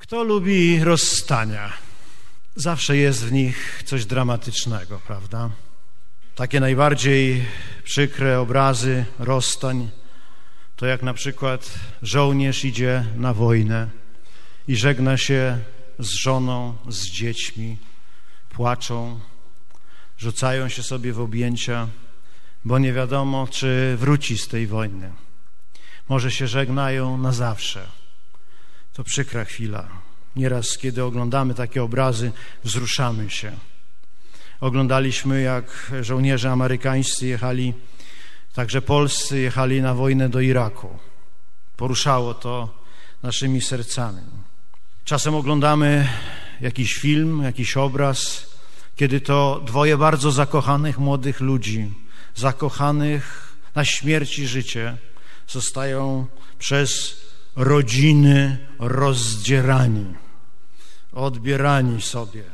Kto lubi rozstania? Zawsze jest w nich coś dramatycznego, prawda? Takie najbardziej przykre obrazy rozstań to jak na przykład żołnierz idzie na wojnę i żegna się z żoną, z dziećmi, płaczą, rzucają się sobie w objęcia, bo nie wiadomo, czy wróci z tej wojny. Może się żegnają na zawsze. To przykra chwila. Nieraz, kiedy oglądamy takie obrazy, wzruszamy się. Oglądaliśmy, jak żołnierze amerykańscy jechali, także polscy jechali na wojnę do Iraku. Poruszało to naszymi sercami. Czasem oglądamy jakiś film, jakiś obraz, kiedy to dwoje bardzo zakochanych młodych ludzi, zakochanych na śmierć i życie, zostają przez rodziny rozdzierani, odbierani sobie,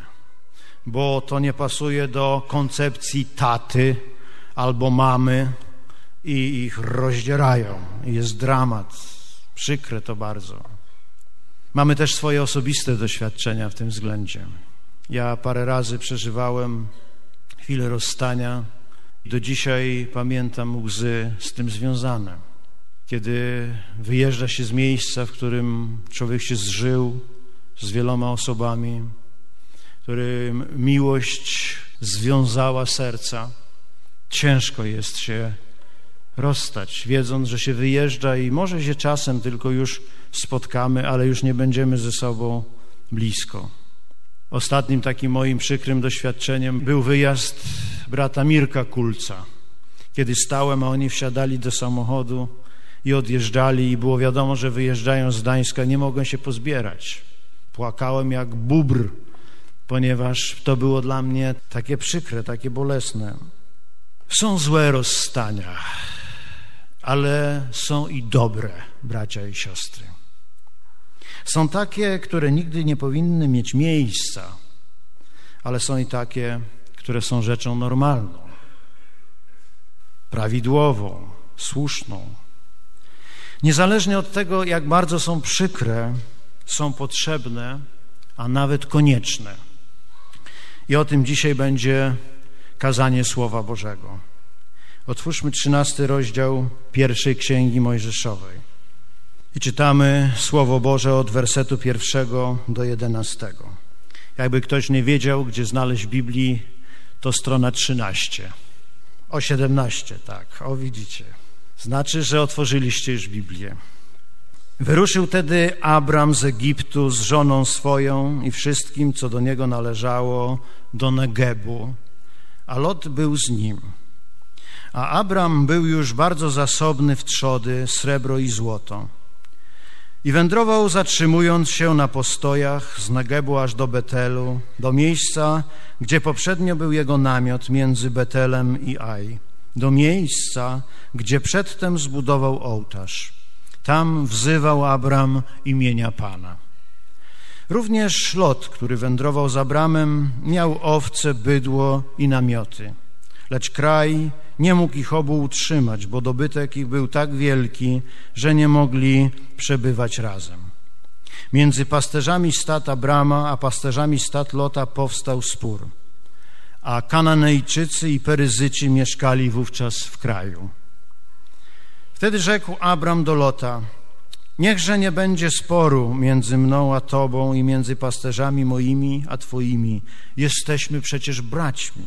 bo to nie pasuje do koncepcji taty albo mamy i ich rozdzierają. Jest dramat, przykre to bardzo. Mamy też swoje osobiste doświadczenia w tym względzie. Ja parę razy przeżywałem chwilę rozstania. Do dzisiaj pamiętam łzy z tym związane. Kiedy wyjeżdża się z miejsca, w którym człowiek się zżył z wieloma osobami, którym miłość związała serca, ciężko jest się rozstać, wiedząc, że się wyjeżdża i może się czasem tylko już spotkamy, ale już nie będziemy ze sobą blisko. Ostatnim takim moim przykrym doświadczeniem był wyjazd brata Mirka Kulca. Kiedy stałem, a oni wsiadali do samochodu i odjeżdżali i było wiadomo, że wyjeżdżają z Gdańska, nie mogłem się pozbierać. Płakałem jak bóbr, ponieważ to było dla mnie takie przykre, takie bolesne. Są złe rozstania, ale są i dobre, bracia i siostry. Są takie, które nigdy nie powinny mieć miejsca, ale są i takie, które są rzeczą normalną, prawidłową, słuszną. Niezależnie od tego, jak bardzo są przykre, są potrzebne, a nawet konieczne. I o tym dzisiaj będzie kazanie Słowa Bożego. Otwórzmy 13 rozdział pierwszej Księgi Mojżeszowej i czytamy Słowo Boże od wersetu 1 do 11. Jakby ktoś nie wiedział, gdzie znaleźć w Biblii, to strona 13. O 17, tak, o widzicie. Znaczy, że otworzyliście już Biblię. Wyruszył tedy Abram z Egiptu z żoną swoją i wszystkim, co do niego należało, do Negebu, a Lot był z nim. A Abram był już bardzo zasobny w trzody, srebro i złoto. I wędrował, zatrzymując się na postojach z Negebu aż do Betelu, do miejsca, gdzie poprzednio był jego namiot między Betelem i Aj, do miejsca, gdzie przedtem zbudował ołtarz. Tam wzywał Abram imienia Pana. Również Lot, który wędrował z Abramem, miał owce, bydło i namioty. Lecz kraj nie mógł ich obu utrzymać, bo dobytek ich był tak wielki, że nie mogli przebywać razem. Między pasterzami stad Abrama a pasterzami stad Lota powstał spór, a Kananejczycy i Peryzyci mieszkali wówczas w kraju. Wtedy rzekł Abram do Lota: niechże nie będzie sporu między mną a Tobą i między pasterzami moimi a Twoimi. Jesteśmy przecież braćmi.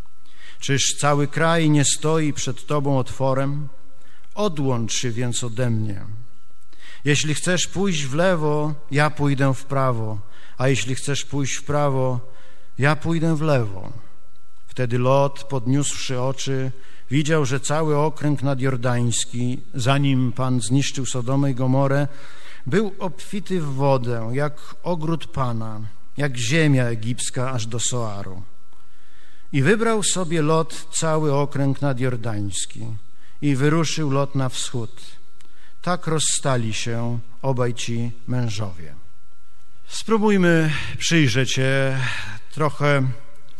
Czyż cały kraj nie stoi przed Tobą otworem? Odłącz się więc ode mnie. Jeśli chcesz pójść w lewo, ja pójdę w prawo, a jeśli chcesz pójść w prawo, ja pójdę w lewo. Wtedy Lot, podniósłszy oczy, widział, że cały okręg nadjordański, zanim Pan zniszczył Sodomę i Gomorę, był obfity w wodę, jak ogród Pana, jak ziemia egipska aż do Soaru. I wybrał sobie Lot cały okręg nadjordański i wyruszył Lot na wschód. Tak rozstali się obaj ci mężowie. Spróbujmy przyjrzeć się trochę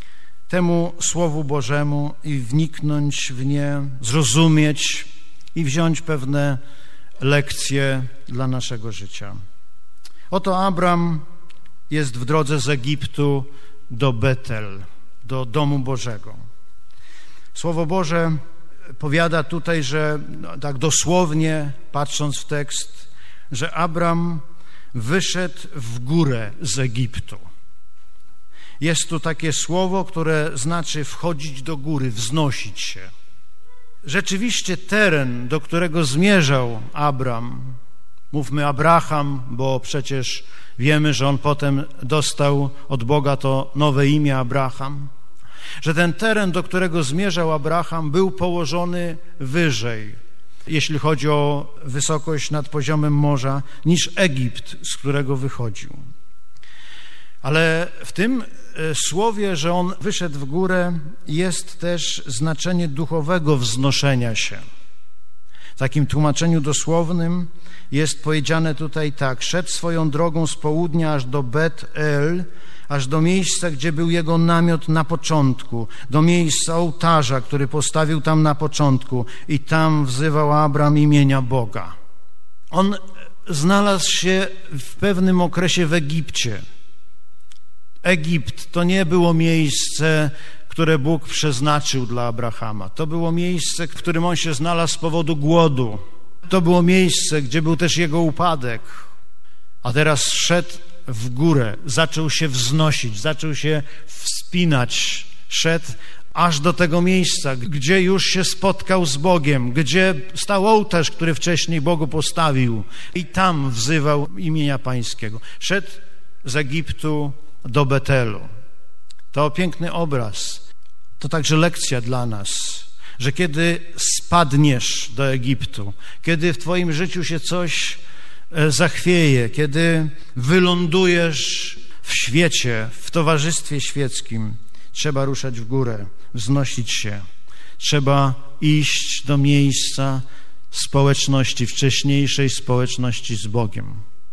temu Słowu Bożemu i wniknąć w nie, zrozumieć i wziąć pewne lekcje dla naszego życia. Oto Abram jest w drodze z Egiptu do Betel, do domu Bożego. Słowo Boże powiada tutaj, że tak dosłownie patrząc w tekst, że Abram wyszedł w górę z Egiptu. Jest tu takie słowo, które znaczy wchodzić do góry, wznosić się. Rzeczywiście teren, do którego zmierzał Abram, mówmy Abraham, bo przecież wiemy, że on potem dostał od Boga to nowe imię Abraham, że ten teren, do którego zmierzał Abraham, był położony wyżej, jeśli chodzi o wysokość nad poziomem morza, niż Egipt, z którego wychodził. Ale w tym słowie, że on wyszedł w górę, jest też znaczenie duchowego wznoszenia się. W takim tłumaczeniu dosłownym jest powiedziane tutaj tak: szedł swoją drogą z południa aż do Bet-El, aż do miejsca, gdzie był jego namiot na początku, do miejsca ołtarza, który postawił tam na początku, i tam wzywał Abram imienia Boga. On znalazł się w pewnym okresie w Egipcie. Egipt to nie było miejsce, które Bóg przeznaczył dla Abrahama. To było miejsce, w którym on się znalazł z powodu głodu. To było miejsce, gdzie był też jego upadek. A teraz szedł w górę, zaczął się wznosić, zaczął się wspinać. Szedł aż do tego miejsca, gdzie już się spotkał z Bogiem, gdzie stał ołtarz, który wcześniej Bogu postawił, i tam wzywał imienia Pańskiego. Szedł z Egiptu do Betelu. To piękny obraz. To także lekcja dla nas, że kiedy spadniesz do Egiptu, kiedy w twoim życiu się coś zachwieje, kiedy wylądujesz w świecie, w towarzystwie świeckim, trzeba ruszać w górę, wznosić się. Trzeba iść do miejsca społeczności, wcześniejszej społeczności z Bogiem.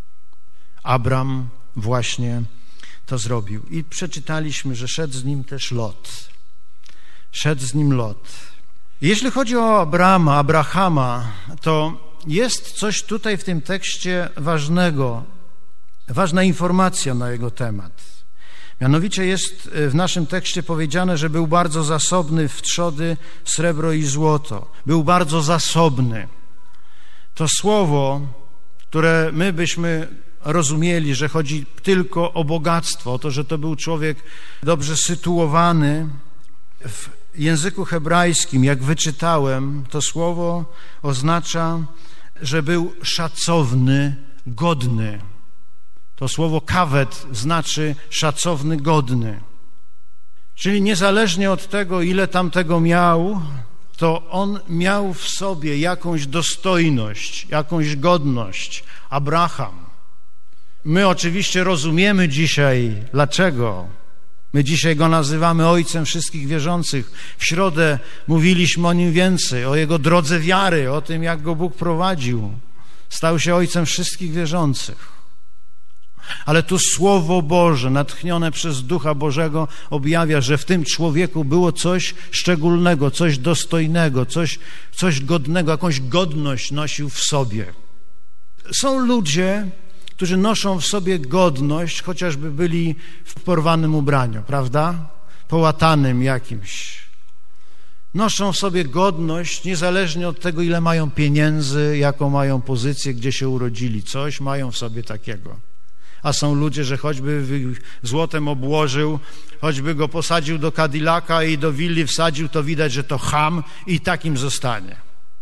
Abram właśnie to zrobił. I przeczytaliśmy, że szedł z nim też Lot. Szedł z nim Lot. Jeśli chodzi o Abrahama, to jest coś tutaj w tym tekście ważnego, ważna informacja na jego temat. Mianowicie jest w naszym tekście powiedziane, że był bardzo zasobny w trzody, srebro i złoto. Był bardzo zasobny. To słowo, które my byśmy rozumieli, że chodzi tylko o bogactwo, o to, że to był człowiek dobrze sytuowany, w języku hebrajskim, jak wyczytałem, to słowo oznacza, że był szacowny, godny. To słowo kawet znaczy szacowny, godny. Czyli niezależnie od tego, ile tamtego miał, to on miał w sobie jakąś dostojność, jakąś godność. Abraham. My oczywiście rozumiemy dzisiaj, dlaczego. My dzisiaj go nazywamy ojcem wszystkich wierzących. W środę mówiliśmy o nim więcej, o jego drodze wiary, o tym, jak go Bóg prowadził. Stał się ojcem wszystkich wierzących. Ale tu Słowo Boże, natchnione przez Ducha Bożego, objawia, że w tym człowieku było coś szczególnego, coś dostojnego, coś godnego, jakąś godność nosił w sobie. Są ludzie, którzy noszą w sobie godność, chociażby byli w porwanym ubraniu, prawda? Połatanym jakimś. Noszą w sobie godność niezależnie od tego, ile mają pieniędzy, jaką mają pozycję, gdzie się urodzili. Coś mają w sobie takiego. A są ludzie, że choćby złotem obłożył, choćby go posadził do Cadillaca i do willi wsadził, to widać, że to cham i takim zostanie.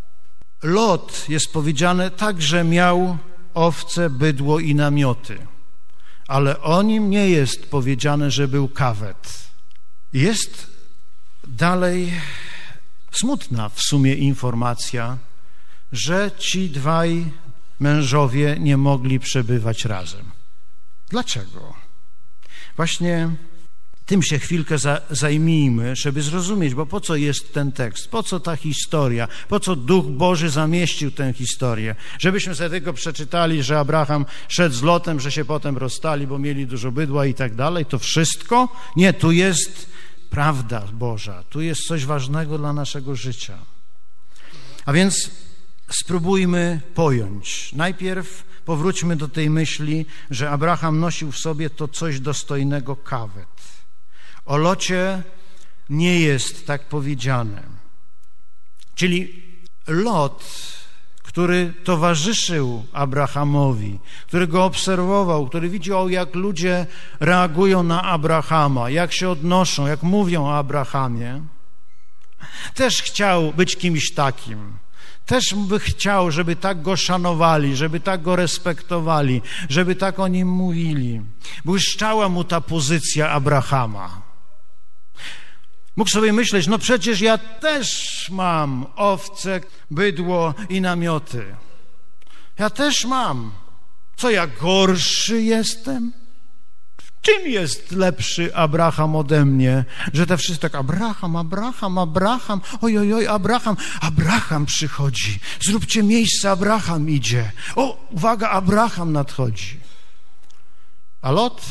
Lot, jest powiedziane, także miał owce, bydło i namioty, ale o nim nie jest powiedziane, że był kawet. Jest dalej smutna w sumie informacja, że ci dwaj mężowie nie mogli przebywać razem. Dlaczego? Właśnie tym się chwilkę zajmijmy, żeby zrozumieć, bo po co jest ten tekst, po co ta historia, po co Duch Boży zamieścił tę historię, żebyśmy sobie tylko przeczytali, że Abraham szedł z Lotem, że się potem rozstali, bo mieli dużo bydła i tak dalej, to wszystko? Nie, tu jest prawda Boża, tu jest coś ważnego dla naszego życia. A więc spróbujmy pojąć. Najpierw powróćmy do tej myśli, że Abraham nosił w sobie to coś dostojnego kawet. O Locie nie jest tak powiedziane. Czyli Lot, który towarzyszył Abrahamowi, który go obserwował, który widział, jak ludzie reagują na Abrahama, jak się odnoszą, jak mówią o Abrahamie, też chciał być kimś takim. Też by chciał, żeby tak go szanowali, żeby tak go respektowali, żeby tak o nim mówili. Błyszczała mu ta pozycja Abrahama. Mógł sobie myśleć, no przecież ja też mam owce, bydło i namioty. Ja też mam. Co, ja gorszy jestem? Czym jest lepszy Abraham ode mnie? Że te wszyscy tak, Abraham, oj, Abraham przychodzi. Zróbcie miejsce, Abraham idzie. O, uwaga, Abraham nadchodzi. A Lot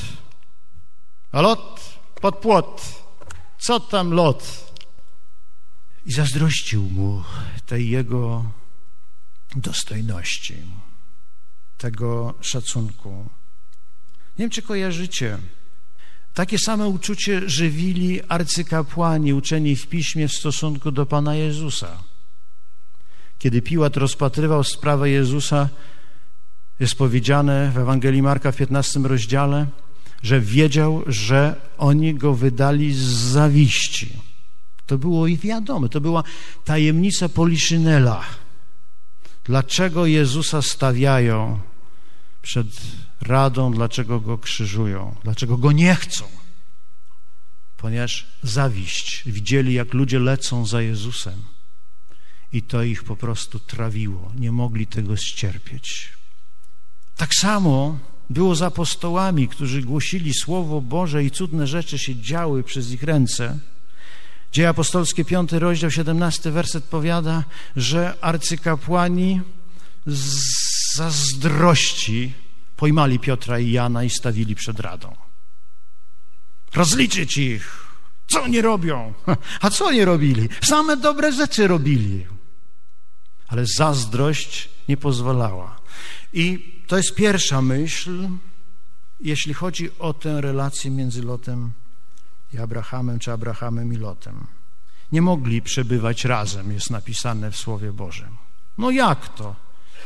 pod płot. Co tam Lot? I zazdrościł mu tej jego dostojności, tego szacunku. Nie wiem, czy kojarzycie, takie same uczucie żywili arcykapłani uczeni w Piśmie w stosunku do Pana Jezusa. Kiedy Piłat rozpatrywał sprawę Jezusa, jest powiedziane w Ewangelii Marka w 15 rozdziale, że wiedział, że oni go wydali z zawiści. To było i wiadome, to była tajemnica Poliszynela. Dlaczego Jezusa stawiają przed radą, dlaczego go krzyżują, dlaczego go nie chcą? Ponieważ zawiść. Widzieli, jak ludzie lecą za Jezusem i to ich po prostu trawiło. Nie mogli tego ścierpieć. Tak samo było z apostołami, którzy głosili Słowo Boże i cudne rzeczy się działy przez ich ręce. Dzieje apostolskie, 5 rozdział, 17 werset powiada, że arcykapłani z zazdrości pojmali Piotra i Jana i stawili przed radą. Rozliczyć ich. Co oni robią? A co oni robili? Same dobre rzeczy robili. Ale zazdrość nie pozwalała. I to jest pierwsza myśl, jeśli chodzi o tę relację między Lotem i Abrahamem, czy Abrahamem i Lotem. Nie mogli przebywać razem, jest napisane w Słowie Bożym. No jak to?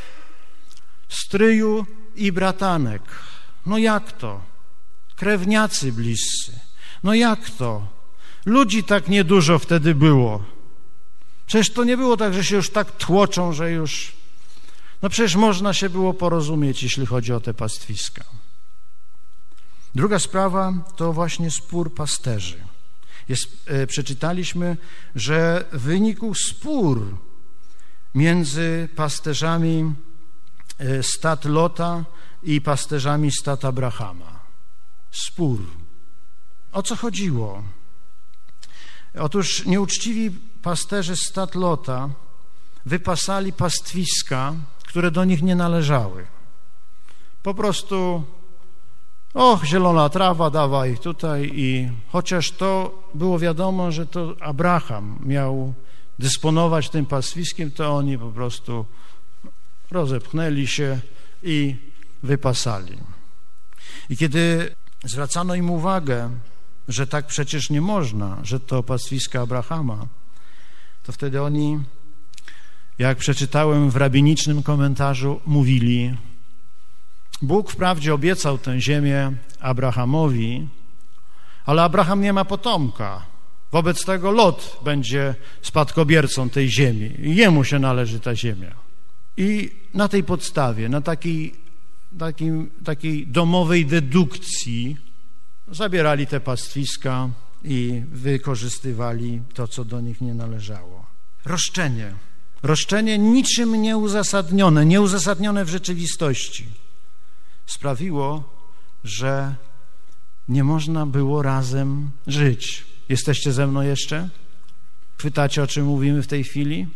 Stryju i bratanek. No jak to? Krewniacy bliscy. No jak to? Ludzi tak niedużo wtedy było. Przecież to nie było tak, że się już tak tłoczą, że już... No przecież można się było porozumieć, jeśli chodzi o te pastwiska. Druga sprawa to właśnie spór pasterzy. Przeczytaliśmy, że wynikł spór między pasterzami stad Lota i pasterzami stad Abrahama. Spór. O co chodziło? Otóż nieuczciwi pasterze stad Lota wypasali pastwiska, które do nich nie należały. Po prostu zielona trawa, dawaj tutaj. I chociaż to było wiadomo, że to Abraham miał dysponować tym pastwiskiem, to oni po prostu rozepchnęli się i wypasali. I kiedy zwracano im uwagę, że tak przecież nie można, że to pastwiska Abrahama, to wtedy oni, jak przeczytałem w rabinicznym komentarzu, mówili: Bóg wprawdzie obiecał tę ziemię Abrahamowi, ale Abraham nie ma potomka. Wobec tego Lot będzie spadkobiercą tej ziemi. Jemu się należy ta ziemia. I na tej podstawie, na takiej domowej dedukcji zabierali te pastwiska i wykorzystywali to, co do nich nie należało. Roszczenie. Roszczenie niczym nieuzasadnione w rzeczywistości sprawiło, że nie można było razem żyć. Jesteście ze mną jeszcze? Pytacie, o czym mówimy w tej chwili?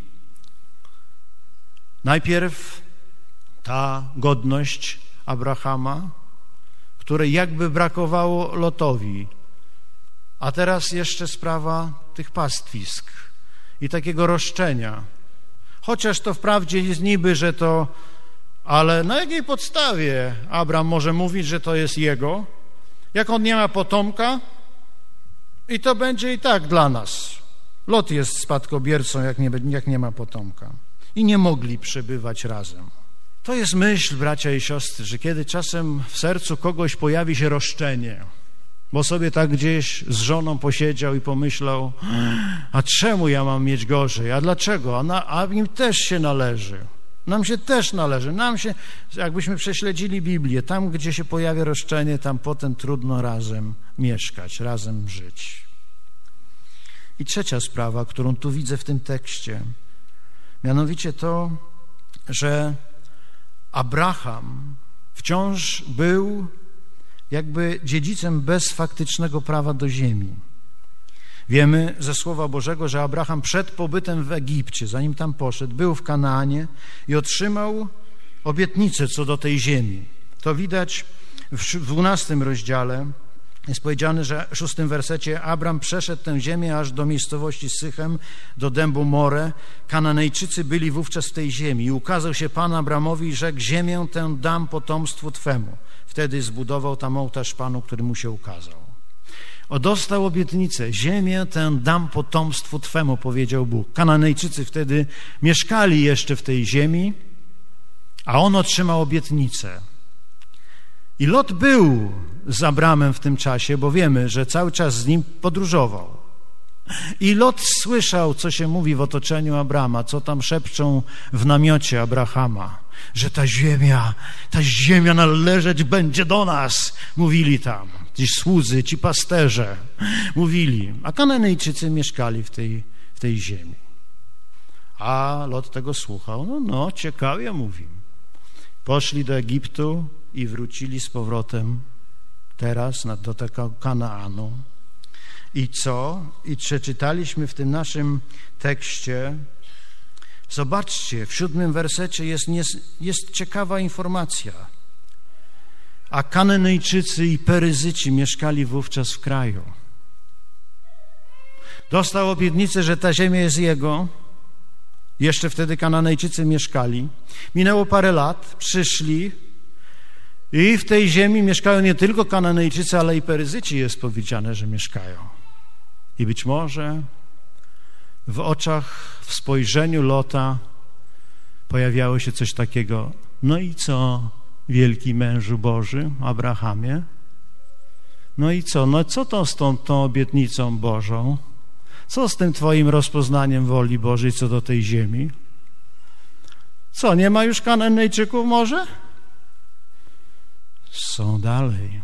Najpierw ta godność Abrahama, której jakby brakowało Lotowi, a teraz jeszcze sprawa tych pastwisk i takiego roszczenia. Chociaż to wprawdzie jest niby, że to Ale na jakiej podstawie Abram może mówić, że to jest jego, jak on nie ma potomka i to będzie i tak dla nas. Lot jest spadkobiercą, jak nie ma potomka. I nie mogli przebywać razem. To jest myśl, bracia i siostry, że kiedy czasem w sercu kogoś pojawi się roszczenie, bo sobie tak gdzieś z żoną posiedział i pomyślał, a czemu ja mam mieć gorzej, a dlaczego, a im też się należy. Nam się też należy, jakbyśmy prześledzili Biblię, tam gdzie się pojawia roszczenie, tam potem trudno razem mieszkać, razem żyć. I trzecia sprawa, którą tu widzę w tym tekście, mianowicie to, że Abraham wciąż był jakby dziedzicem bez faktycznego prawa do ziemi. Wiemy ze Słowa Bożego, że Abraham przed pobytem w Egipcie, zanim tam poszedł, był w Kanaanie i otrzymał obietnicę co do tej ziemi. To widać w 12 rozdziale. Jest powiedziane, że w 6 wersecie Abram przeszedł tę ziemię aż do miejscowości Sychem, do dębu More. Kananejczycy byli wówczas w tej ziemi. I ukazał się Pan Abramowi i rzekł, ziemię tę dam potomstwu Twemu. Wtedy zbudował tam ołtarz Panu, który mu się ukazał. Dostał obietnicę, ziemię tę dam potomstwu Twemu, powiedział Bóg. Kananejczycy wtedy mieszkali jeszcze w tej ziemi, a on otrzymał obietnicę. I Lot był z Abramem w tym czasie, bo wiemy, że cały czas z nim podróżował. I Lot słyszał, co się mówi w otoczeniu Abrama, co tam szepczą w namiocie Abrahama, że ta ziemia należeć będzie do nas, mówili tam. Ci słudzy, ci pasterze mówili, a Kananejczycy mieszkali w tej ziemi. A Lot tego słuchał, ciekawie mówi. Poszli do Egiptu i wrócili z powrotem teraz do tego Kanaanu. I co? I przeczytaliśmy w tym naszym tekście, zobaczcie, w 7 wersecie jest ciekawa informacja. A Kananejczycy i Peryzyci mieszkali wówczas w kraju. Dostał obietnicę, że ta ziemia jest jego. Jeszcze wtedy Kananejczycy mieszkali. Minęło parę lat, przyszli i w tej ziemi mieszkają nie tylko Kananejczycy, ale i Peryzyci jest powiedziane, że mieszkają. I być może w oczach, w spojrzeniu Lota pojawiało się coś takiego, no i co, wielki mężu Boży, Abrahamie? No i co? No co to z tą obietnicą Bożą? Co z tym Twoim rozpoznaniem woli Bożej co do tej ziemi? Co, nie ma już Kananejczyków może? Są dalej.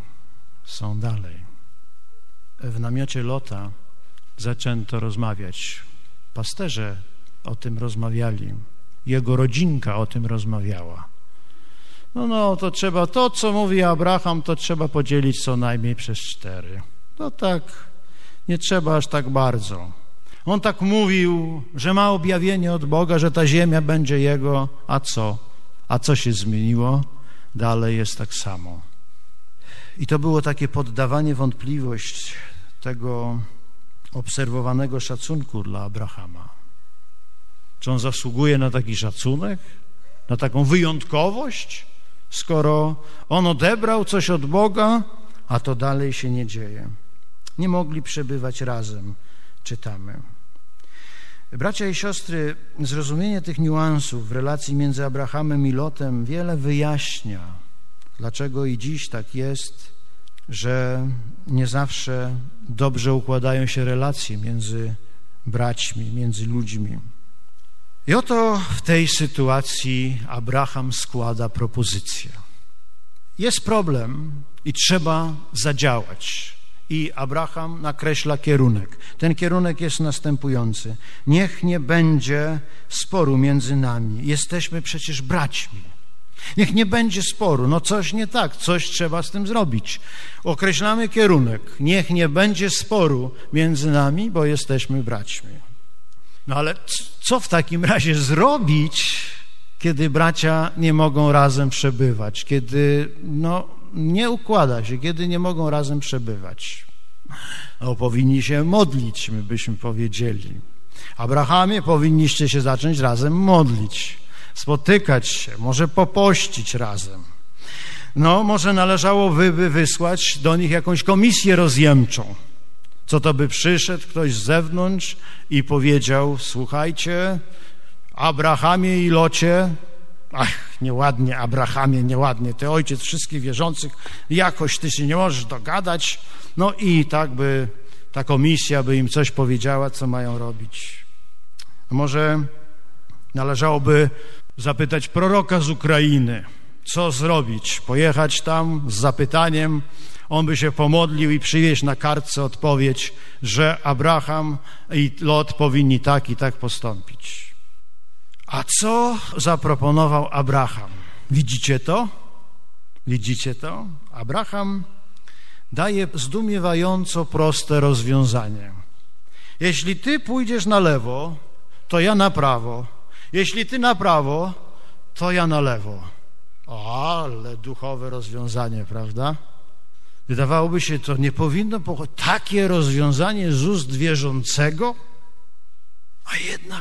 W namiocie Lota zaczęto rozmawiać. Pasterze o tym rozmawiali. Jego rodzinka o tym rozmawiała. To trzeba, to co mówi Abraham, to trzeba podzielić co najmniej przez 4. No tak, nie trzeba aż tak bardzo. On tak mówił, że ma objawienie od Boga, że ta ziemia będzie jego, a co? A co się zmieniło? Dalej jest tak samo. I to było takie poddawanie wątpliwość tego obserwowanego szacunku dla Abrahama. Czy on zasługuje na taki szacunek? Na taką wyjątkowość? Skoro on odebrał coś od Boga, a to dalej się nie dzieje. Nie mogli przebywać razem, czytamy. Bracia i siostry, zrozumienie tych niuansów w relacji między Abrahamem i Lotem wiele wyjaśnia, dlaczego i dziś tak jest, że nie zawsze dobrze układają się relacje między braćmi, między ludźmi. I oto w tej sytuacji Abraham składa propozycję. Jest problem i trzeba zadziałać. I Abraham nakreśla kierunek. Ten kierunek jest następujący. Niech nie będzie sporu między nami. Jesteśmy przecież braćmi. Niech nie będzie sporu. Coś nie tak, coś trzeba z tym zrobić. Określamy kierunek. Niech nie będzie sporu między nami, bo jesteśmy braćmi. Ale co w takim razie zrobić, kiedy bracia nie mogą razem przebywać? Kiedy nie układa się, kiedy nie mogą razem przebywać. Powinni się modlić, my byśmy powiedzieli. Abrahamie, powinniście się zacząć razem modlić. spotykać się, może popościć razem. No, może należałoby wysłać do nich jakąś komisję rozjemczą. Co to by przyszedł ktoś z zewnątrz i powiedział: słuchajcie, Abrahamie i Locie, ach, nieładnie, Abrahamie, nieładnie, ty ojciec wszystkich wierzących, jakoś ty się nie możesz dogadać. No i tak by ta komisja by im coś powiedziała, co mają robić. Może należałoby zapytać proroka z Ukrainy, co zrobić, pojechać tam z zapytaniem, on by się pomodlił i przywieźć na kartce odpowiedź, że Abraham i Lot powinni tak i tak postąpić. A co zaproponował Abraham? Widzicie to? Widzicie to? Abraham daje zdumiewająco proste rozwiązanie. Jeśli ty pójdziesz na lewo, to ja na prawo. Jeśli ty na prawo, to ja na lewo. O, ale duchowe rozwiązanie, prawda? Wydawałoby się, to nie powinno pochodzić. Takie rozwiązanie z ust wierzącego? A jednak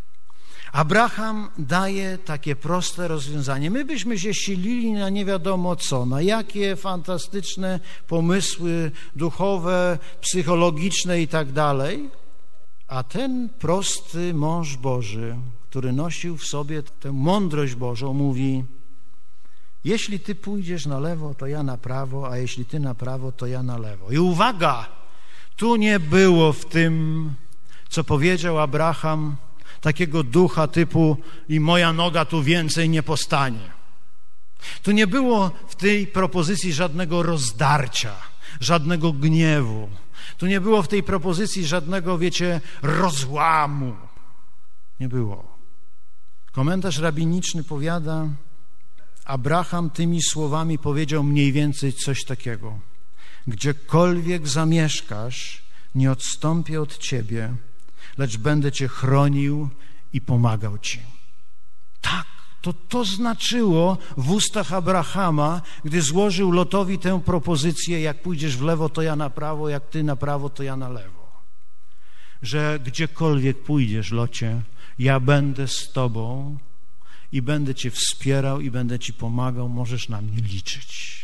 Abraham daje takie proste rozwiązanie. My byśmy się silili na nie wiadomo co, na jakie fantastyczne pomysły duchowe, psychologiczne i tak dalej. A ten prosty mąż Boży, który nosił w sobie tę mądrość Bożą, mówi: jeśli ty pójdziesz na lewo, to ja na prawo, a jeśli ty na prawo, to ja na lewo. I uwaga, tu nie było w tym, co powiedział Abraham, takiego ducha typu: i moja noga tu więcej nie postanie. Tu nie było w tej propozycji żadnego rozdarcia, żadnego gniewu. Tu nie było w tej propozycji żadnego, wiecie, rozłamu. Nie było. Komentarz rabiniczny powiada: Abraham tymi słowami powiedział mniej więcej coś takiego: gdziekolwiek zamieszkasz, nie odstąpię od ciebie, lecz będę cię chronił i pomagał ci. Tak, to znaczyło w ustach Abrahama, gdy złożył Lotowi tę propozycję: jak pójdziesz w lewo, to ja na prawo, jak ty na prawo, to ja na lewo. Że gdziekolwiek pójdziesz, Locie, ja będę z tobą i będę cię wspierał i będę ci pomagał, możesz na mnie liczyć.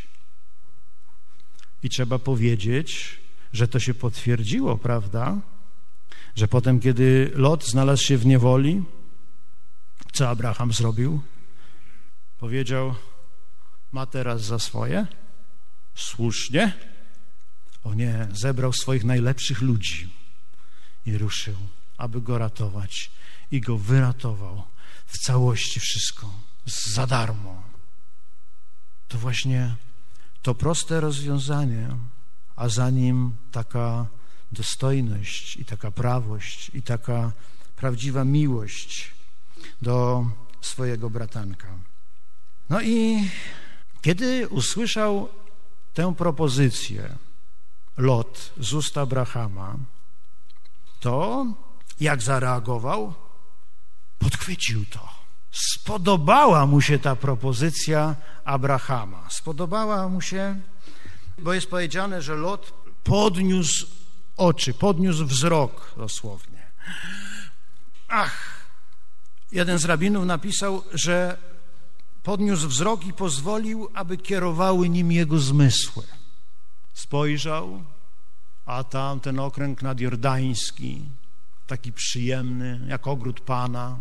I trzeba powiedzieć, że to się potwierdziło, prawda? Że potem, kiedy Lot znalazł się w niewoli, co Abraham zrobił? Powiedział: ma teraz za swoje? Słusznie? O nie, zebrał swoich najlepszych ludzi i ruszył, aby go ratować. I go wyratował w całości, wszystko, za darmo. To właśnie to proste rozwiązanie, a za nim taka dostojność i taka prawość i taka prawdziwa miłość do swojego bratanka. No i kiedy usłyszał tę propozycję Lot z ust Abrahama, to jak zareagował? Podchwycił to. Spodobała mu się ta propozycja Abrahama. Spodobała mu się, bo jest powiedziane, że Lot podniósł oczy, podniósł wzrok dosłownie. Ach, jeden z rabinów napisał, że podniósł wzrok i pozwolił, aby kierowały nim jego zmysły. Spojrzał, a tam ten okręg nadjordański, taki przyjemny, jak ogród Pana.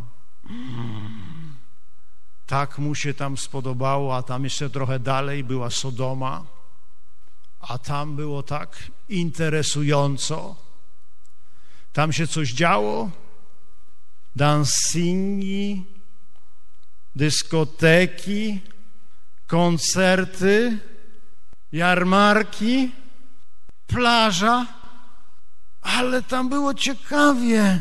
Tak mu się tam spodobało, a tam jeszcze trochę dalej była Sodoma, a tam było tak interesująco. Tam się coś działo, dancingi, dyskoteki, koncerty, jarmarki, plaża, ale tam było ciekawie.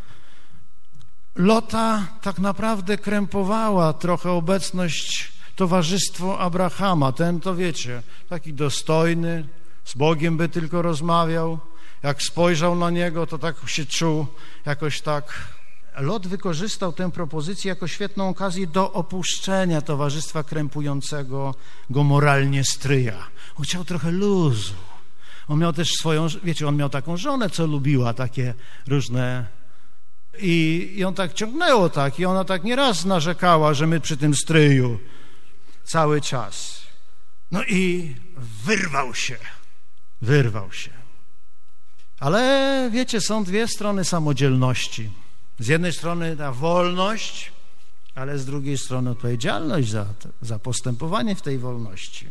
Lota tak naprawdę krępowała trochę obecność, towarzystwo Abrahama. Ten, to wiecie, taki dostojny, z Bogiem by tylko rozmawiał. Jak spojrzał na niego, to tak się czuł jakoś tak. Lot wykorzystał tę propozycję jako świetną okazję do opuszczenia towarzystwa krępującego go moralnie stryja. On chciał trochę luzu. On miał też swoją, wiecie, on miał taką żonę, co lubiła takie różne I ją tak ciągnęło tak i ona tak nieraz narzekała, że my przy tym stryju cały czas. No i wyrwał się. Ale wiecie, są dwie strony samodzielności. Z jednej strony ta wolność, ale z drugiej strony odpowiedzialność za postępowanie w tej wolności.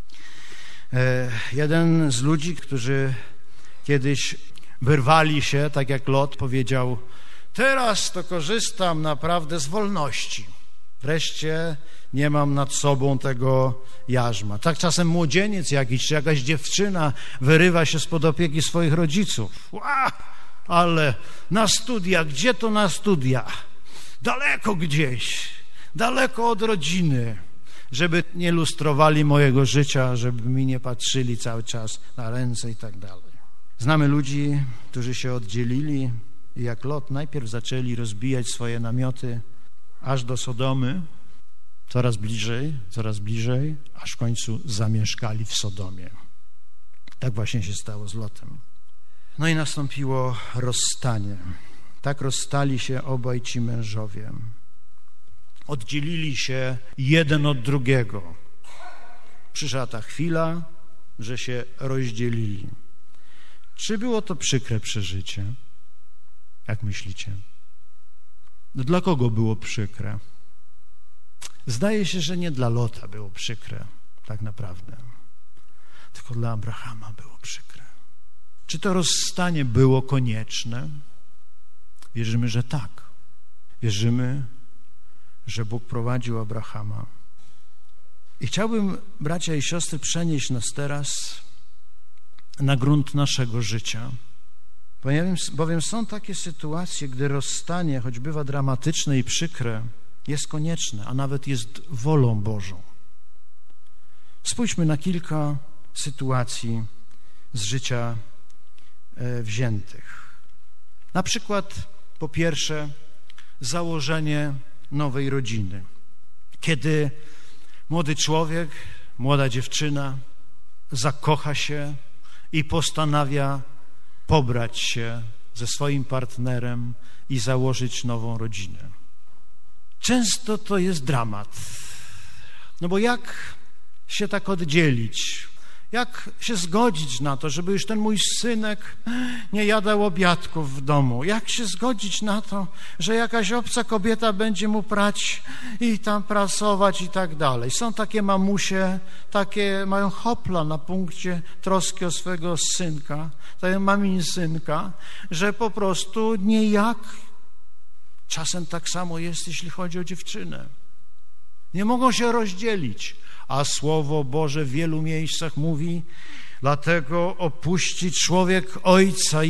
Jeden z ludzi, którzy kiedyś wyrwali się, tak jak Lot powiedział, teraz to korzystam naprawdę z wolności. Wreszcie nie mam nad sobą tego jarzma. Tak czasem młodzieniec jakiś, czy jakaś dziewczyna wyrywa się spod opieki swoich rodziców. Ale na studia, gdzie to na studia? Daleko gdzieś, daleko od rodziny, żeby nie lustrowali mojego życia, żeby mi nie patrzyli cały czas na ręce i tak dalej. Znamy ludzi, którzy się oddzielili i jak Lot najpierw zaczęli rozbijać swoje namioty aż do Sodomy, coraz bliżej, aż w końcu zamieszkali w Sodomie. Tak właśnie się stało z Lotem. No i nastąpiło rozstanie. Tak rozstali się obaj ci mężowie. Oddzielili się jeden od drugiego. Przyszła ta chwila, że się rozdzielili. Czy było to przykre przeżycie? Jak myślicie? No dla kogo było przykre? Zdaje się, że nie dla Lota było przykre, tak naprawdę, tylko dla Abrahama było przykre. Czy to rozstanie było konieczne? Wierzymy, że tak. Wierzymy, że Bóg prowadził Abrahama. I chciałbym, bracia i siostry, przenieść nas teraz na grunt naszego życia. Bowiem są takie sytuacje, gdy rozstanie, choć bywa dramatyczne i przykre, jest konieczne, a nawet jest wolą Bożą. Spójrzmy na kilka sytuacji z życia wziętych. Na przykład, po pierwsze, założenie nowej rodziny. Kiedy młody człowiek, młoda dziewczyna zakocha się i postanawia pobrać się ze swoim partnerem i założyć nową rodzinę. Często to jest dramat. No bo jak się tak oddzielić? Jak się zgodzić na to, żeby już ten mój synek nie jadał obiadków w domu? Jak się zgodzić na to, że jakaś obca kobieta będzie mu prać i tam prasować i tak dalej? Są takie mamusie, takie mają hopla na punkcie troski o swego synka, tego mamin synka, że po prostu niejak. Czasem tak samo jest, jeśli chodzi o dziewczynę. Nie mogą się rozdzielić. A Słowo Boże w wielu miejscach mówi, dlatego opuści człowiek ojca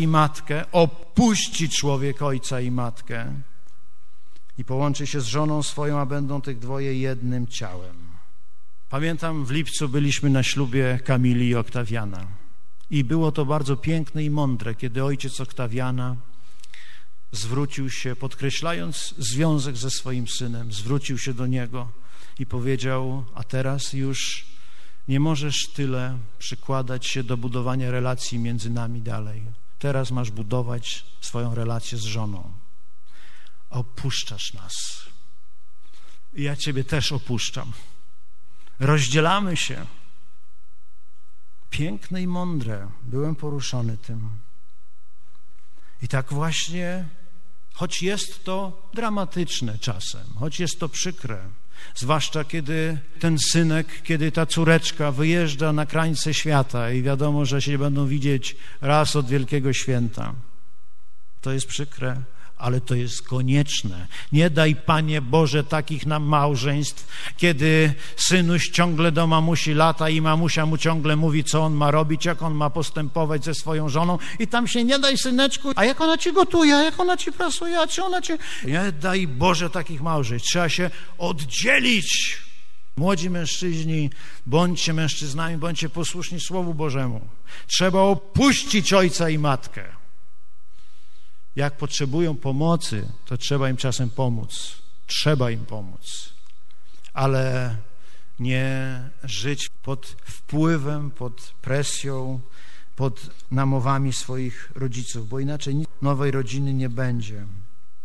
i matkę i połączy się z żoną swoją, a będą tych dwoje jednym ciałem. Pamiętam, w lipcu byliśmy na ślubie Kamili i Oktawiana i było to bardzo piękne i mądre, kiedy ojciec Oktawiana zwrócił się, podkreślając związek ze swoim synem, zwrócił się do niego i powiedział, a teraz już nie możesz tyle przykładać się do budowania relacji między nami dalej. Teraz masz budować swoją relację z żoną. Opuszczasz nas. I ja ciebie też opuszczam. Rozdzielamy się. Piękne i mądre. Byłem poruszony tym. I tak właśnie, choć jest to dramatyczne czasem, choć jest to przykre, zwłaszcza kiedy ten synek, kiedy ta córeczka wyjeżdża na krańce świata i wiadomo, że się będą widzieć raz od Wielkiego Święta. To jest przykre, ale to jest konieczne. Nie daj, Panie Boże, takich nam małżeństw, kiedy synuś ciągle do mamusi lata i mamusia mu ciągle mówi, co on ma robić, jak on ma postępować ze swoją żoną i tam się nie daj, syneczku, a jak ona ci gotuje, a jak ona ci prasuje, a czy ona ci... Nie daj Boże takich małżeństw. Trzeba się oddzielić. Młodzi mężczyźni, bądźcie mężczyznami, bądźcie posłuszni Słowu Bożemu. Trzeba opuścić ojca i matkę. Jak potrzebują pomocy, to trzeba im czasem pomóc. Trzeba im pomóc. Ale nie żyć pod wpływem, pod presją, pod namowami swoich rodziców, bo inaczej nowej rodziny nie będzie.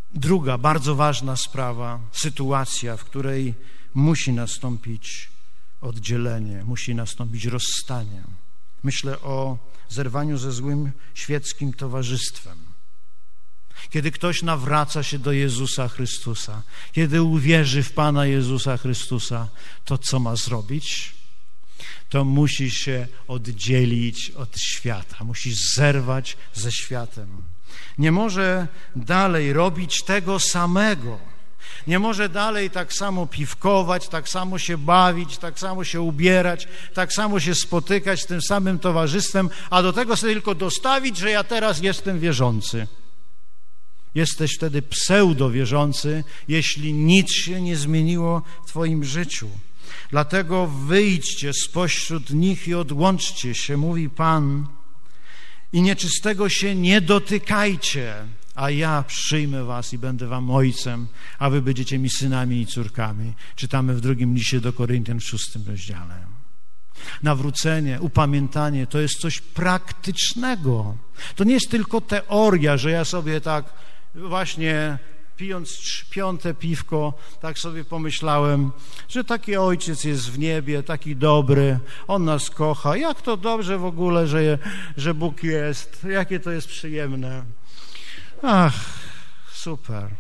Druga, bardzo ważna sprawa, sytuacja, w której musi nastąpić oddzielenie, musi nastąpić rozstanie. Myślę o zerwaniu ze złym świeckim towarzystwem. Kiedy ktoś nawraca się do Jezusa Chrystusa, kiedy uwierzy w Pana Jezusa Chrystusa, to co ma zrobić? To musi się oddzielić od świata, musi zerwać ze światem. Nie może dalej robić tego samego. Nie może dalej tak samo piwkować, tak samo się bawić, tak samo się ubierać, tak samo się spotykać z tym samym towarzystwem, a do tego sobie tylko dostawić, że ja teraz jestem wierzący. Jesteś wtedy pseudowierzący, jeśli nic się nie zmieniło w twoim życiu. Dlatego wyjdźcie spośród nich i odłączcie się, mówi Pan, i nieczystego się nie dotykajcie, a ja przyjmę was i będę wam ojcem, a wy będziecie mi synami i córkami. Czytamy w 2 liście do Koryntian w 6 rozdziale. Nawrócenie, upamiętanie to jest coś praktycznego. To nie jest tylko teoria, że ja sobie tak właśnie pijąc 5. piwko, tak sobie pomyślałem, że taki ojciec jest w niebie, taki dobry, on nas kocha. Jak to dobrze w ogóle, że Bóg jest, jakie to jest przyjemne. Ach, super.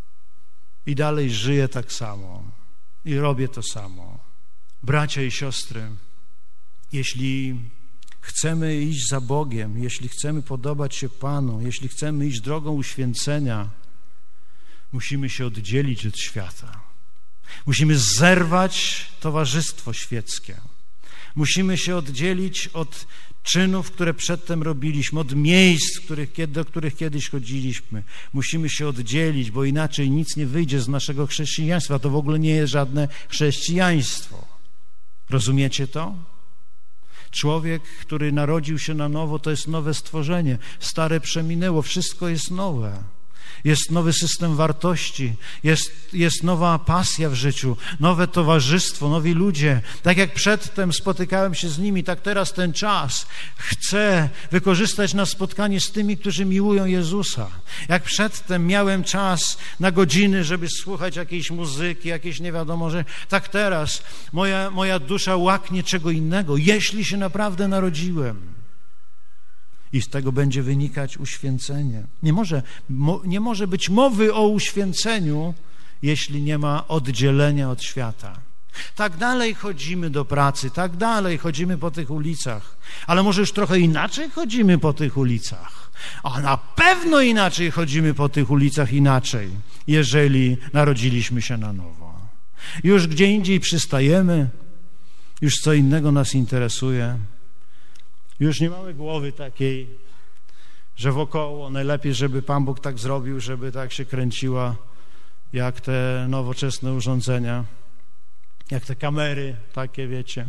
I dalej żyję tak samo i robię to samo. Bracia i siostry, jeśli chcemy iść za Bogiem, jeśli chcemy podobać się Panu, jeśli chcemy iść drogą uświęcenia, musimy się oddzielić od świata. Musimy zerwać towarzystwo świeckie. Musimy się oddzielić od czynów, które przedtem robiliśmy, od miejsc, do których kiedyś chodziliśmy. Musimy się oddzielić, bo inaczej nic nie wyjdzie z naszego chrześcijaństwa. To w ogóle nie jest żadne chrześcijaństwo. Rozumiecie to? Człowiek, który narodził się na nowo, to jest nowe stworzenie. Stare przeminęło, wszystko jest nowe. Jest nowy system wartości, jest nowa pasja w życiu, nowe towarzystwo, nowi ludzie. Tak jak przedtem spotykałem się z nimi, tak teraz ten czas chcę wykorzystać na spotkanie z tymi, którzy miłują Jezusa. Jak przedtem miałem czas na godziny, żeby słuchać jakiejś muzyki, jakieś nie wiadomo, że tak teraz moja dusza łaknie czego innego, jeśli się naprawdę narodziłem. I z tego będzie wynikać uświęcenie. Nie może być mowy o uświęceniu, jeśli nie ma oddzielenia od świata. Tak dalej chodzimy do pracy, tak dalej chodzimy po tych ulicach, ale może już trochę inaczej chodzimy po tych ulicach. A na pewno inaczej chodzimy po tych ulicach, jeżeli narodziliśmy się na nowo. Już gdzie indziej przystajemy, już co innego nas interesuje. Już nie mamy głowy takiej, że wokoło najlepiej, żeby Pan Bóg tak zrobił, żeby tak się kręciła, jak te nowoczesne urządzenia, jak te kamery takie, wiecie.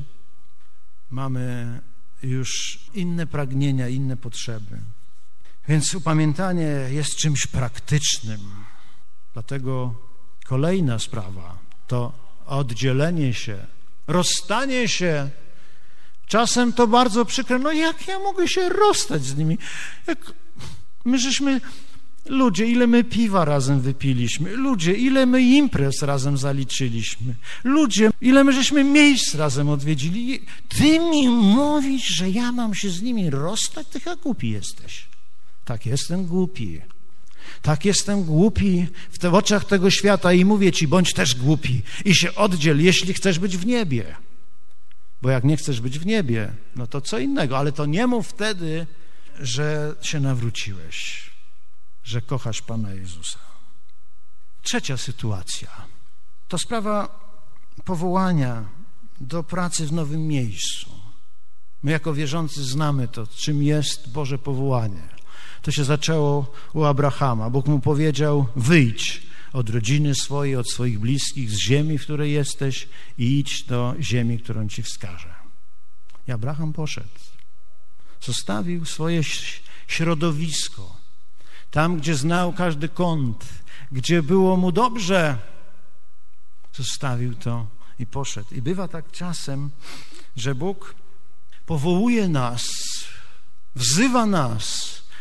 Mamy już inne pragnienia, inne potrzeby. Więc upamiętanie jest czymś praktycznym. Dlatego kolejna sprawa to oddzielenie się, rozstanie się. Czasem to bardzo przykre. No jak ja mogę się rozstać z nimi? Ludzie, ile my piwa razem wypiliśmy. Ludzie, ile my imprez razem zaliczyliśmy. Ludzie, ile my żeśmy miejsc razem odwiedzili. Ty mi mówisz, że ja mam się z nimi rozstać? Ty chyba głupi jesteś. Tak, jestem głupi. Tak, jestem głupi w oczach tego świata i mówię ci, bądź też głupi i się oddziel, jeśli chcesz być w niebie. Bo jak nie chcesz być w niebie, no to co innego, ale to nie mów wtedy, że się nawróciłeś, że kochasz Pana Jezusa. Trzecia sytuacja to sprawa powołania do pracy w nowym miejscu. My jako wierzący znamy to, czym jest Boże powołanie. To się zaczęło u Abrahama. Bóg mu powiedział, wyjdź od rodziny swojej, od swoich bliskich, z ziemi, w której jesteś i idź do ziemi, którą ci wskażę. I Abraham poszedł. Zostawił swoje środowisko. Tam, gdzie znał każdy kąt, gdzie było mu dobrze, zostawił to i poszedł. I bywa tak czasem, że Bóg powołuje nas, wzywa nas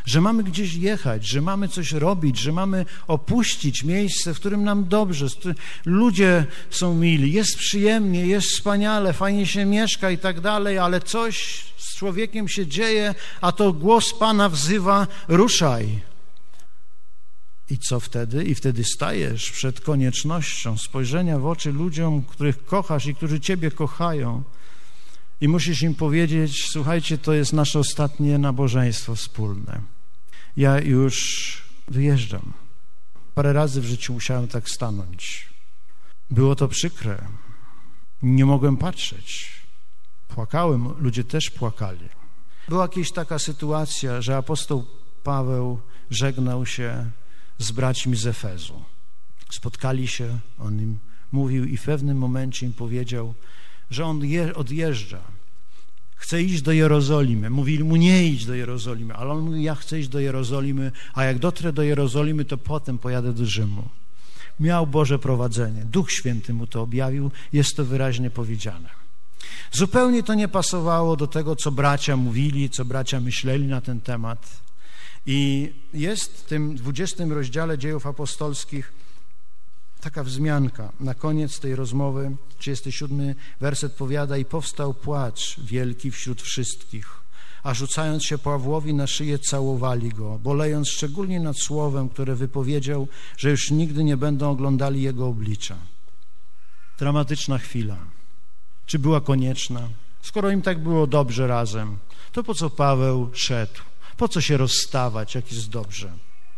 że mamy gdzieś jechać, że mamy coś robić, że mamy opuścić miejsce, w którym nam dobrze, ludzie są mili, jest przyjemnie, jest wspaniale, fajnie się mieszka i tak dalej, ale coś z człowiekiem się dzieje, a to głos Pana wzywa: ruszaj. I co wtedy? I wtedy stajesz przed koniecznością spojrzenia w oczy ludziom, których kochasz i którzy Ciebie kochają. I musisz im powiedzieć: słuchajcie, to jest nasze ostatnie nabożeństwo wspólne. Ja już wyjeżdżam. Parę razy w życiu musiałem tak stanąć. Było to przykre. Nie mogłem patrzeć. Płakałem, ludzie też płakali. Była jakaś taka sytuacja, że apostoł Paweł żegnał się z braćmi z Efezu. Spotkali się, on im mówił i w pewnym momencie im powiedział, że on odjeżdża. Chce iść do Jerozolimy. Mówili mu: nie idź do Jerozolimy, ale on mówi: ja chcę iść do Jerozolimy, a jak dotrę do Jerozolimy, to potem pojadę do Rzymu. Miał Boże prowadzenie. Duch Święty mu to objawił, jest to wyraźnie powiedziane. Zupełnie to nie pasowało do tego, co bracia mówili, co bracia myśleli na ten temat. I jest w tym 20 rozdziale Dziejów Apostolskich taka wzmianka. Na koniec tej rozmowy, 37 werset powiada: i powstał płacz wielki wśród wszystkich, a rzucając się Pawłowi na szyję, całowali go, bolejąc szczególnie nad słowem, które wypowiedział, że już nigdy nie będą oglądali jego oblicza. Dramatyczna chwila. Czy była konieczna? Skoro im tak było dobrze razem, to po co Paweł szedł? Po co się rozstawać, jak jest dobrze?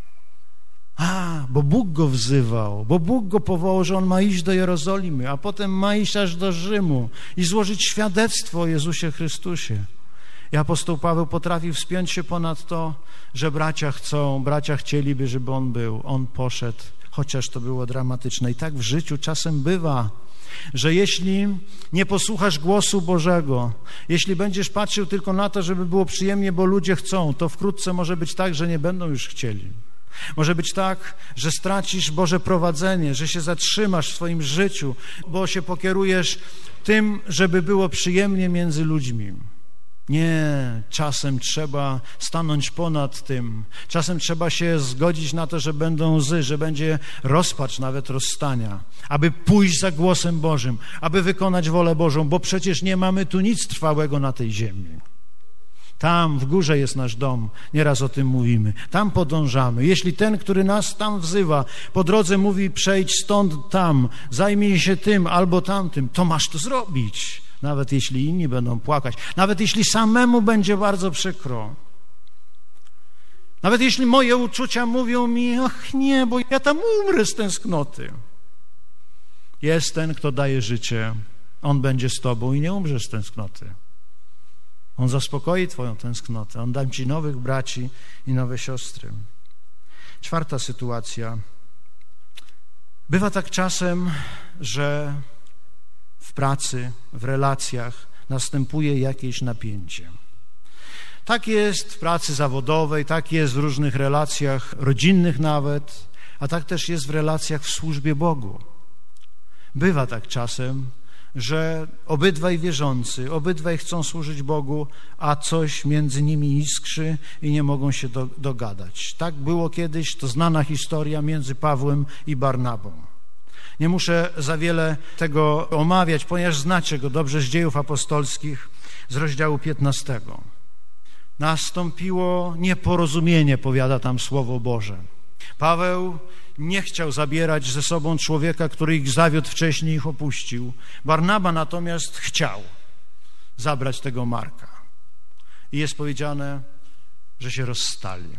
Bo Bóg go wzywał, bo Bóg go powołał, że on ma iść do Jerozolimy, a potem ma iść aż do Rzymu i złożyć świadectwo o Jezusie Chrystusie. I apostoł Paweł potrafił wspiąć się ponad to, że bracia chcieliby, żeby on był. On poszedł, chociaż to było dramatyczne. I tak w życiu czasem bywa, że jeśli nie posłuchasz głosu Bożego, jeśli będziesz patrzył tylko na to, żeby było przyjemnie, bo ludzie chcą, to wkrótce może być tak, że nie będą już chcieli. Może być tak, że stracisz Boże prowadzenie, że się zatrzymasz w swoim życiu, bo się pokierujesz tym, żeby było przyjemnie między ludźmi. Nie, czasem trzeba stanąć ponad tym. Czasem trzeba się zgodzić na to, że będą łzy, że będzie rozpacz nawet rozstania, aby pójść za głosem Bożym, aby wykonać wolę Bożą, bo przecież nie mamy tu nic trwałego na tej ziemi. Tam w górze jest nasz dom, nieraz o tym mówimy. Tam podążamy. Jeśli ten, który nas tam wzywa, po drodze mówi: przejdź stąd tam, zajmij się tym albo tamtym, to masz to zrobić. Nawet jeśli inni będą płakać, nawet jeśli samemu będzie bardzo przykro. Nawet jeśli moje uczucia mówią mi: ach nie, bo ja tam umrę z tęsknoty. Jest ten, kto daje życie. On będzie z tobą i nie umrzesz z tęsknoty. On zaspokoi twoją tęsknotę. On da ci nowych braci i nowe siostry. 4. sytuacja. Bywa tak czasem, że w pracy, w relacjach następuje jakieś napięcie. Tak jest w pracy zawodowej, tak jest w różnych relacjach rodzinnych nawet, a tak też jest w relacjach w służbie Bogu. Bywa tak czasem, że obydwaj wierzący, obydwaj chcą służyć Bogu, a coś między nimi iskrzy i nie mogą się dogadać. Tak było kiedyś, to znana historia między Pawłem i Barnabą. Nie muszę za wiele tego omawiać, ponieważ znacie go dobrze z Dziejów Apostolskich, z rozdziału 15. Nastąpiło nieporozumienie, powiada tam Słowo Boże. Paweł nie chciał zabierać ze sobą człowieka, który ich zawiódł wcześniej, ich opuścił. Barnaba natomiast chciał zabrać tego Marka. I jest powiedziane, że się rozstali.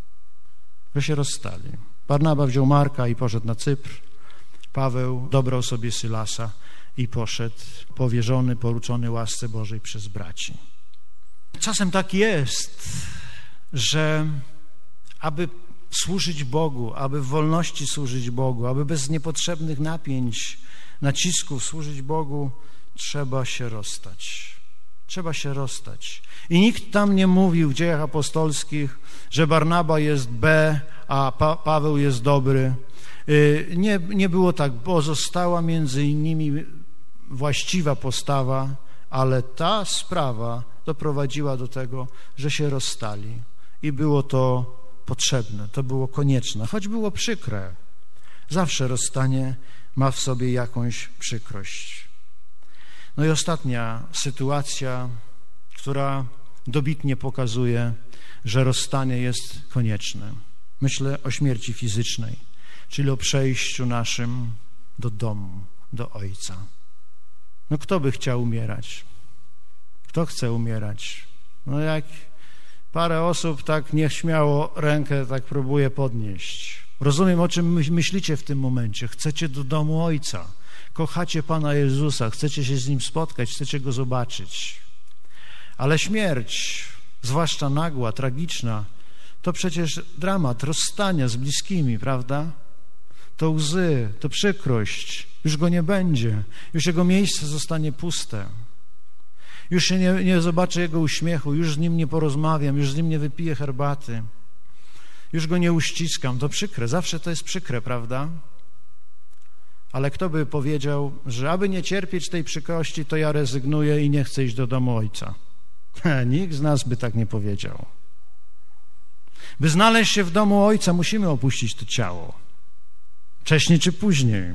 Barnaba wziął Marka i poszedł na Cypr. Paweł dobrał sobie Sylasa i poszedł powierzony, poruczony łasce Bożej przez braci. Czasem tak jest, że aby służyć Bogu, aby w wolności służyć Bogu, aby bez niepotrzebnych napięć, nacisków służyć Bogu, trzeba się rozstać. Trzeba się rozstać. I nikt tam nie mówił w Dziejach Apostolskich, że Barnaba jest B, a Paweł jest dobry. Nie było tak, bo została między innymi właściwa postawa, ale ta sprawa doprowadziła do tego, że się rozstali i było to potrzebne, to było konieczne, choć było przykre. Zawsze rozstanie ma w sobie jakąś przykrość. No i ostatnia sytuacja, która dobitnie pokazuje, że rozstanie jest konieczne. Myślę o śmierci fizycznej, czyli o przejściu naszym do domu, do Ojca. No kto by chciał umierać? Kto chce umierać? No jak parę osób tak nieśmiało rękę tak próbuje podnieść. Rozumiem, o czym myślicie w tym momencie. Chcecie do domu Ojca. Kochacie Pana Jezusa, chcecie się z Nim spotkać, chcecie Go zobaczyć. Ale śmierć, zwłaszcza nagła, tragiczna, to przecież dramat rozstania z bliskimi, prawda? To łzy, to przykrość. Już Go nie będzie. Już Jego miejsce zostanie puste. Już się nie zobaczę Jego uśmiechu, już z Nim nie porozmawiam, już z Nim nie wypiję herbaty. Już Go nie uściskam. To przykre. Zawsze to jest przykre, prawda? Ale kto by powiedział, że aby nie cierpieć tej przykrości, to ja rezygnuję i nie chcę iść do domu Ojca. Nikt z nas by tak nie powiedział. By znaleźć się w domu Ojca, musimy opuścić to ciało. Wcześniej czy później.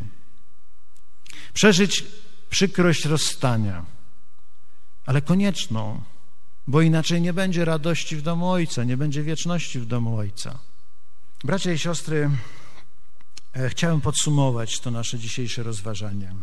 Przeżyć przykrość rozstania, ale konieczną, bo inaczej nie będzie radości w domu Ojca, nie będzie wieczności w domu Ojca. Bracia i siostry, chciałem podsumować to nasze dzisiejsze rozważanie.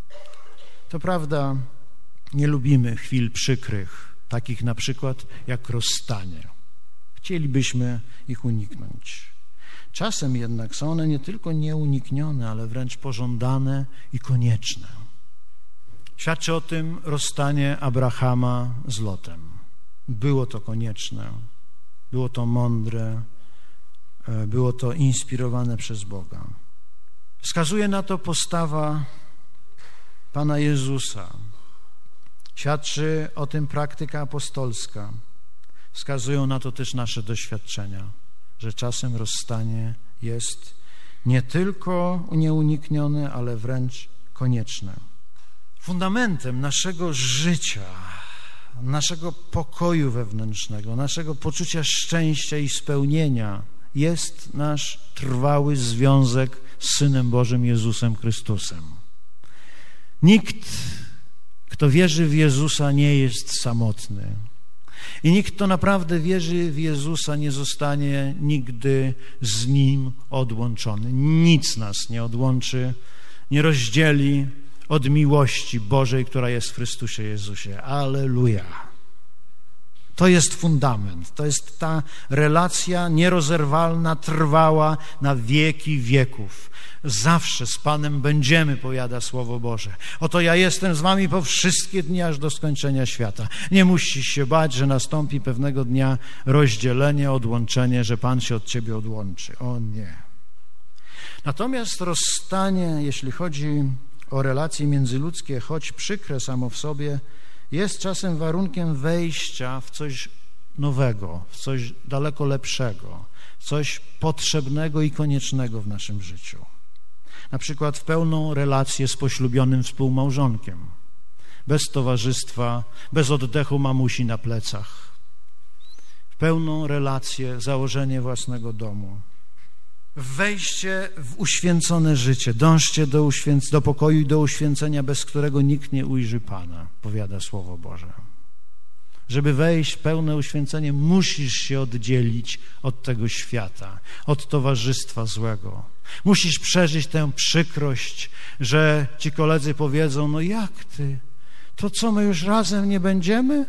To prawda, nie lubimy chwil przykrych, takich na przykład jak rozstanie. Chcielibyśmy ich uniknąć. Czasem jednak są one nie tylko nieuniknione, ale wręcz pożądane i konieczne. Świadczy o tym rozstanie Abrahama z Lotem. Było to konieczne, było to mądre, było to inspirowane przez Boga. Wskazuje na to postawa Pana Jezusa. Świadczy o tym praktyka apostolska. Wskazują na to też nasze doświadczenia, że czasem rozstanie jest nie tylko nieuniknione, ale wręcz konieczne. Fundamentem naszego życia, naszego pokoju wewnętrznego, naszego poczucia szczęścia i spełnienia jest nasz trwały związek z Synem Bożym Jezusem Chrystusem. Nikt, kto wierzy w Jezusa, nie jest samotny. I nikt, kto naprawdę wierzy w Jezusa, nie zostanie nigdy z Nim odłączony. Nic nas nie odłączy, nie rozdzieli od miłości Bożej, która jest w Chrystusie Jezusie. Alleluja! To jest fundament, to jest ta relacja nierozerwalna, trwała na wieki wieków. Zawsze z Panem będziemy, powiada Słowo Boże. Oto ja jestem z wami po wszystkie dni, aż do skończenia świata. Nie musisz się bać, że nastąpi pewnego dnia rozdzielenie, odłączenie, że Pan się od ciebie odłączy. O nie. Natomiast rozstanie, jeśli chodzi o relacje międzyludzkie, choć przykre samo w sobie, jest czasem warunkiem wejścia w coś nowego, w coś daleko lepszego, w coś potrzebnego i koniecznego w naszym życiu. Na przykład w pełną relację z poślubionym współmałżonkiem, bez towarzystwa, bez oddechu mamusi na plecach, w pełną relację, założenie własnego domu. Wejście w uświęcone życie. Dążcie do pokoju i do uświęcenia, bez którego nikt nie ujrzy Pana, powiada Słowo Boże. Żeby wejść w pełne uświęcenie, musisz się oddzielić od tego świata, od towarzystwa złego. Musisz przeżyć tę przykrość, że ci koledzy powiedzą, no jak ty? To co, my już razem nie będziemy?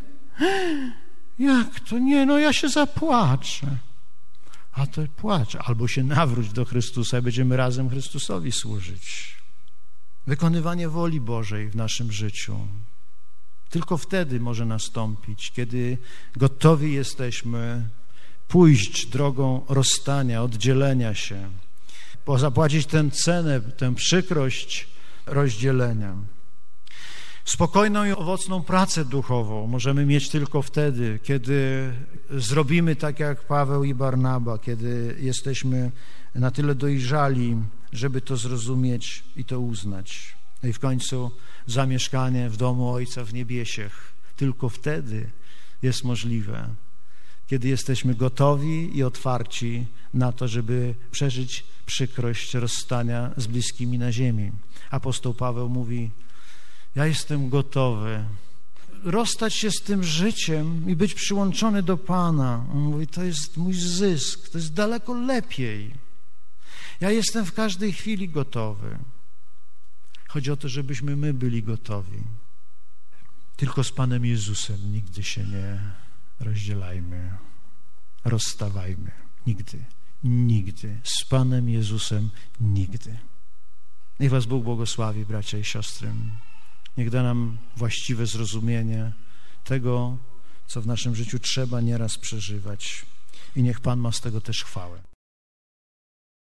Jak to? Nie, no ja się zapłaczę. A to płacz, albo się nawróć do Chrystusa i będziemy razem Chrystusowi służyć. Wykonywanie woli Bożej w naszym życiu. Tylko wtedy może nastąpić, kiedy gotowi jesteśmy pójść drogą rozstania, oddzielenia się, zapłacić tę cenę, tę przykrość rozdzielenia. Spokojną i owocną pracę duchową możemy mieć tylko wtedy, kiedy zrobimy tak jak Paweł i Barnaba, kiedy jesteśmy na tyle dojrzali, żeby to zrozumieć i to uznać. No i w końcu zamieszkanie w domu Ojca w niebiesiech. Tylko wtedy jest możliwe, kiedy jesteśmy gotowi i otwarci na to, żeby przeżyć przykrość rozstania z bliskimi na ziemi. Apostoł Paweł mówi: ja jestem gotowy rozstać się z tym życiem i być przyłączony do Pana. On mówi: to jest mój zysk, to jest daleko lepiej. Ja jestem w każdej chwili gotowy. Chodzi o to, żebyśmy my byli gotowi. Tylko z Panem Jezusem nigdy się nie rozdzielajmy, rozstawajmy. Nigdy, nigdy. Z Panem Jezusem nigdy. Niech was Bóg błogosławi, bracia i siostry. Niech da nam właściwe zrozumienie tego, co w naszym życiu trzeba nieraz przeżywać. I niech Pan ma z tego też chwałę.